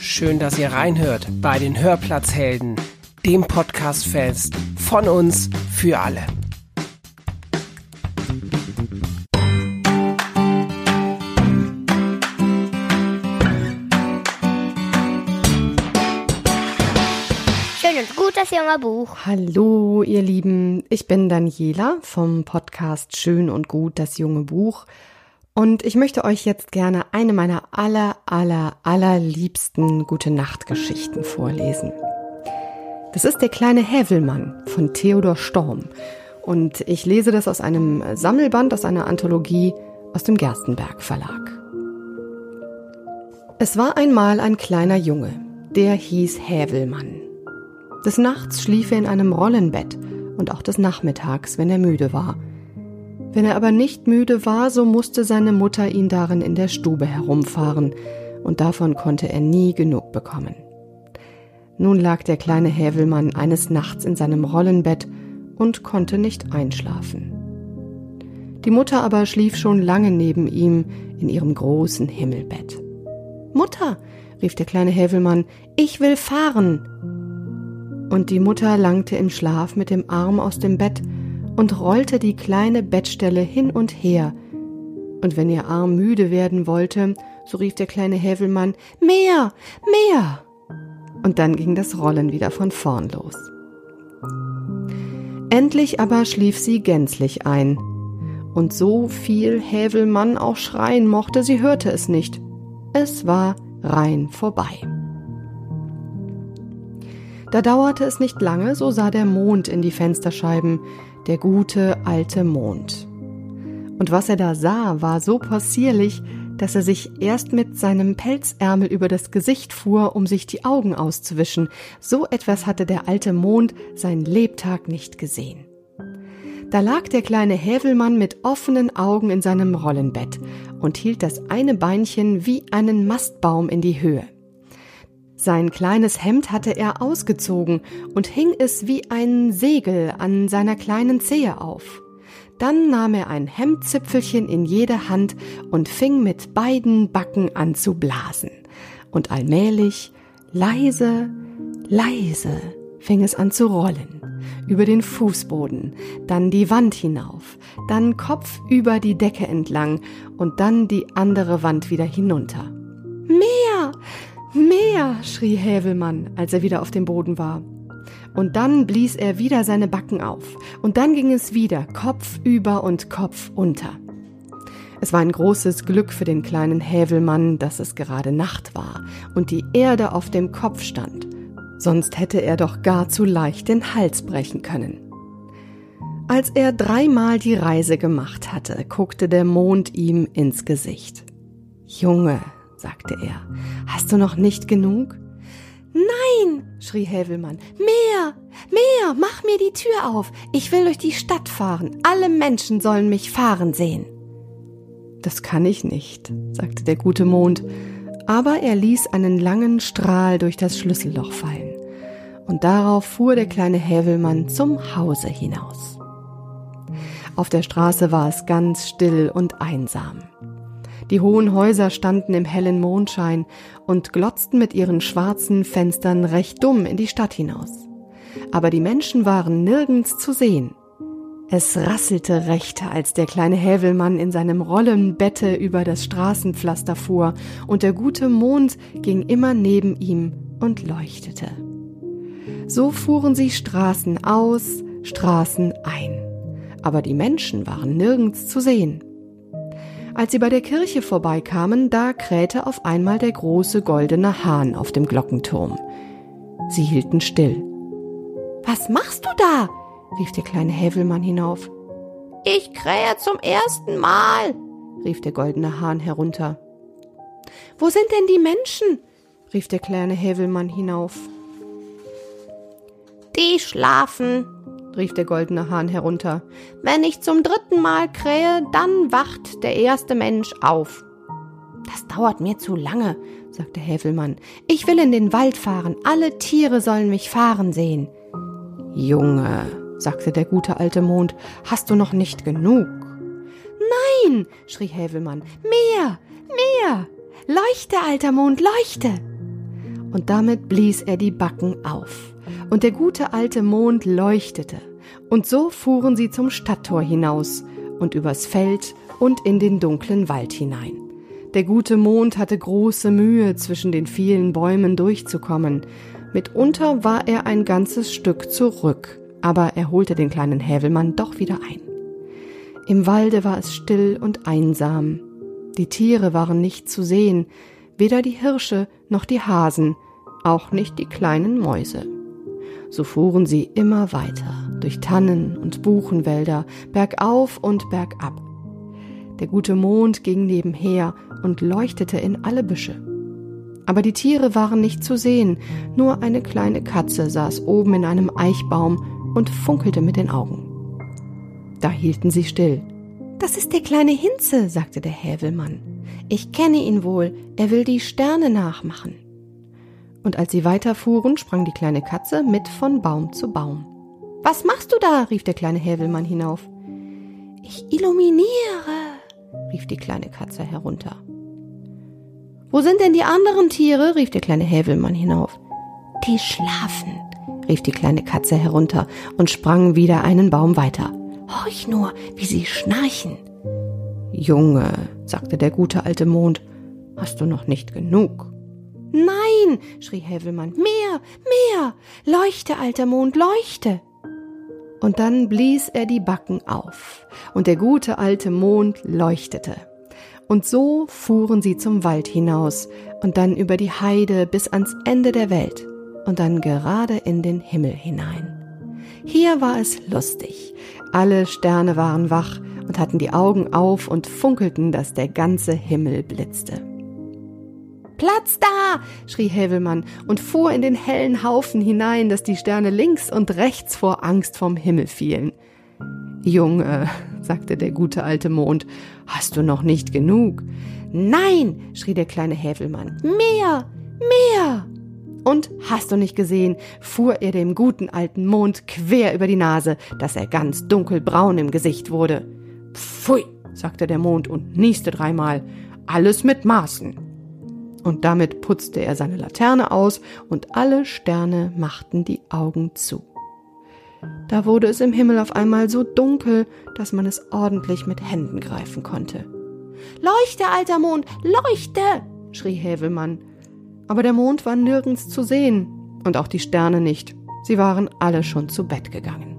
Schön, dass ihr reinhört bei den Hörplatzhelden, dem Podcast-Fest von uns für alle. Schön und gut, das junge Buch. Hallo ihr Lieben, ich bin Daniela vom Podcast Schön und gut, das junge Buch. Und ich möchte euch jetzt gerne eine meiner allerliebsten Gute-Nacht-Geschichten vorlesen. Das ist der kleine Häwelmann von Theodor Storm. Und ich lese das aus einem Sammelband, aus einer Anthologie aus dem Gerstenberg Verlag. Es war einmal ein kleiner Junge, der hieß Häwelmann. Des Nachts schlief er in einem Rollenbett und auch des Nachmittags, wenn er müde war. Wenn er aber nicht müde war, so musste seine Mutter ihn darin in der Stube herumfahren, und davon konnte er nie genug bekommen. Nun lag der kleine Häwelmann eines Nachts in seinem Rollenbett und konnte nicht einschlafen. Die Mutter aber schlief schon lange neben ihm in ihrem großen Himmelbett. »Mutter«, rief der kleine Häwelmann, »ich will fahren!« Und die Mutter langte im Schlaf mit dem Arm aus dem Bett und rollte die kleine Bettstelle hin und her. Und wenn ihr Arm müde werden wollte, so rief der kleine Häwelmann, »Mehr, mehr!« Und dann ging das Rollen wieder von vorn los. Endlich aber schlief sie gänzlich ein. Und so viel Häwelmann auch schreien mochte, sie hörte es nicht. Es war rein vorbei. Da dauerte es nicht lange, so sah der Mond in die Fensterscheiben, der gute alte Mond. Und was er da sah, war so possierlich, dass er sich erst mit seinem Pelzärmel über das Gesicht fuhr, um sich die Augen auszuwischen. So etwas hatte der alte Mond sein Lebtag nicht gesehen. Da lag der kleine Häwelmann mit offenen Augen in seinem Rollenbett und hielt das eine Beinchen wie einen Mastbaum in die Höhe. Sein kleines Hemd hatte er ausgezogen und hing es wie ein Segel an seiner kleinen Zehe auf. Dann nahm er ein Hemdzipfelchen in jede Hand und fing mit beiden Backen an zu blasen. Und allmählich, leise, leise, fing es an zu rollen. Über den Fußboden, dann die Wand hinauf, dann kopfüber die Decke entlang und dann die andere Wand wieder hinunter. »Mehr! Mehr!« schrie Häwelmann, als er wieder auf dem Boden war. Und dann blies er wieder seine Backen auf. Und dann ging es wieder, Kopf über und Kopf unter. Es war ein großes Glück für den kleinen Häwelmann, dass es gerade Nacht war und die Erde auf dem Kopf stand. Sonst hätte er doch gar zu leicht den Hals brechen können. Als er 3-mal die Reise gemacht hatte, guckte der Mond ihm ins Gesicht. »Junge«, sagte er, »hast du noch nicht genug?« »Nein«, schrie Häwelmann, »mehr, mehr, mach mir die Tür auf, ich will durch die Stadt fahren, alle Menschen sollen mich fahren sehen.« »Das kann ich nicht«, sagte der gute Mond, aber er ließ einen langen Strahl durch das Schlüsselloch fallen, und darauf fuhr der kleine Häwelmann zum Hause hinaus. Auf der Straße war es ganz still und einsam. Die hohen Häuser standen im hellen Mondschein und glotzten mit ihren schwarzen Fenstern recht dumm in die Stadt hinaus. Aber die Menschen waren nirgends zu sehen. Es rasselte recht, als der kleine Häwelmann in seinem Rollenbette über das Straßenpflaster fuhr, und der gute Mond ging immer neben ihm und leuchtete. So fuhren sie Straßen aus, Straßen ein. Aber die Menschen waren nirgends zu sehen. Als sie bei der Kirche vorbeikamen, da krähte auf einmal der große goldene Hahn auf dem Glockenturm. Sie hielten still. »Was machst du da?« rief der kleine Häwelmann hinauf. »Ich krähe zum ersten Mal«, rief der goldene Hahn herunter. »Wo sind denn die Menschen?« rief der kleine Häwelmann hinauf. »Die schlafen«, rief der goldene Hahn herunter. »Wenn ich zum 3. Mal krähe, dann wacht der erste Mensch auf.« »Das dauert mir zu lange«, sagte Häwelmann. »Ich will in den Wald fahren, alle Tiere sollen mich fahren sehen.« »Junge«, sagte der gute alte Mond, »hast du noch nicht genug?« »Nein«, schrie Häwelmann, »mehr, mehr, leuchte, alter Mond, leuchte!« und damit blies er die Backen auf. Und der gute alte Mond leuchtete. Und so fuhren sie zum Stadttor hinaus und übers Feld und in den dunklen Wald hinein. Der gute Mond hatte große Mühe, zwischen den vielen Bäumen durchzukommen. Mitunter war er ein ganzes Stück zurück, aber er holte den kleinen Häwelmann doch wieder ein. Im Walde war es still und einsam. Die Tiere waren nicht zu sehen, weder die Hirsche noch die Hasen, auch nicht die kleinen Mäuse. So fuhren sie immer weiter, durch Tannen- und Buchenwälder, bergauf und bergab. Der gute Mond ging nebenher und leuchtete in alle Büsche. Aber die Tiere waren nicht zu sehen, nur eine kleine Katze saß oben in einem Eichbaum und funkelte mit den Augen. Da hielten sie still. »Das ist der kleine Hinze«, sagte der Häwelmann. »Ich kenne ihn wohl, er will die Sterne nachmachen.« Und als sie weiterfuhren, sprang die kleine Katze mit von Baum zu Baum. »Was machst du da?« rief der kleine Häwelmann hinauf. »Ich illuminiere«, rief die kleine Katze herunter. »Wo sind denn die anderen Tiere?« rief der kleine Häwelmann hinauf. »Die schlafen«, rief die kleine Katze herunter und sprang wieder einen Baum weiter. »Horch nur, wie sie schnarchen.« »Junge«, sagte der gute alte Mond, »hast du noch nicht genug?« »Nein«, schrie Häwelmann, »mehr, mehr! Leuchte, alter Mond, leuchte!« Und dann blies er die Backen auf, und der gute alte Mond leuchtete. Und so fuhren sie zum Wald hinaus und dann über die Heide bis ans Ende der Welt und dann gerade in den Himmel hinein. Hier war es lustig. Alle Sterne waren wach und hatten die Augen auf und funkelten, dass der ganze Himmel blitzte. »Platz da!« schrie Häwelmann und fuhr in den hellen Haufen hinein, dass die Sterne links und rechts vor Angst vom Himmel fielen. »Junge«, sagte der gute alte Mond, »hast du noch nicht genug?« »Nein«, schrie der kleine Häwelmann, »mehr, mehr!« Und, hast du nicht gesehen, fuhr er dem guten alten Mond quer über die Nase, dass er ganz dunkelbraun im Gesicht wurde. »Pfui«, sagte der Mond und nieste 3-mal, »alles mit Maßen.« Und damit putzte er seine Laterne aus und alle Sterne machten die Augen zu. Da wurde es im Himmel auf einmal so dunkel, dass man es ordentlich mit Händen greifen konnte. »Leuchte, alter Mond, leuchte«, schrie Häwelmann. Aber der Mond war nirgends zu sehen und auch die Sterne nicht. Sie waren alle schon zu Bett gegangen.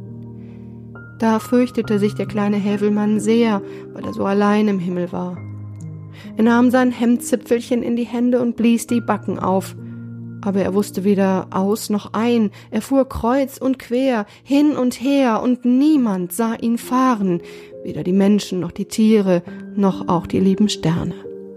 Da fürchtete sich der kleine Häwelmann sehr, weil er so allein im Himmel war. Er nahm sein Hemdzipfelchen in die Hände und blies die Backen auf. Aber er wusste weder aus noch ein. Er fuhr kreuz und quer, hin und her, und niemand sah ihn fahren, weder die Menschen noch die Tiere, noch auch die lieben Sterne.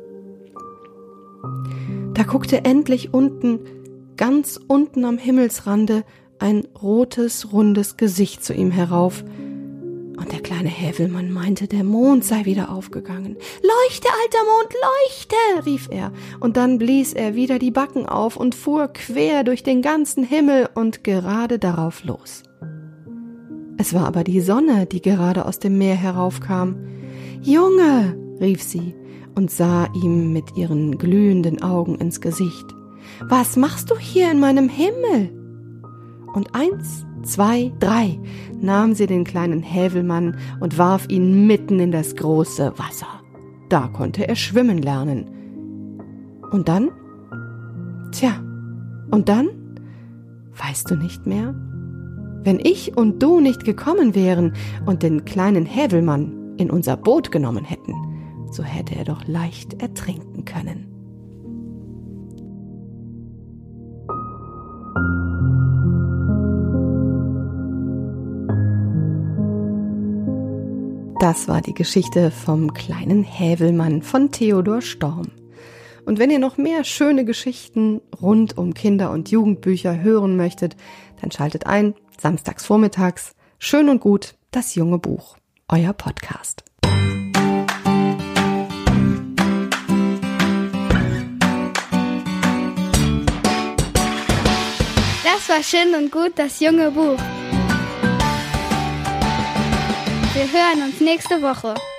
Da guckte endlich unten, ganz unten am Himmelsrande, ein rotes, rundes Gesicht zu ihm herauf. Und der kleine Häwelmann meinte, der Mond sei wieder aufgegangen. »Leuchte, alter Mond, leuchte«, rief er, und dann blies er wieder die Backen auf und fuhr quer durch den ganzen Himmel und gerade darauf los. Es war aber die Sonne, die gerade aus dem Meer heraufkam. »Junge«, rief sie und sah ihm mit ihren glühenden Augen ins Gesicht, »was machst du hier in meinem Himmel?« Und 1, 2, 3 nahm sie den kleinen Häwelmann und warf ihn mitten in das große Wasser. Da konnte er schwimmen lernen. Und dann? Tja, und dann? Weißt du nicht mehr? Wenn ich und du nicht gekommen wären und den kleinen Häwelmann in unser Boot genommen hätten, so hätte er doch leicht ertrinken können. Das war die Geschichte vom kleinen Häwelmann von Theodor Storm. Und wenn ihr noch mehr schöne Geschichten rund um Kinder- und Jugendbücher hören möchtet, dann schaltet ein, samstags vormittags, Schön und Gut, das junge Buch, euer Podcast. Das war Schön und Gut, das junge Buch. Wir hören uns nächste Woche.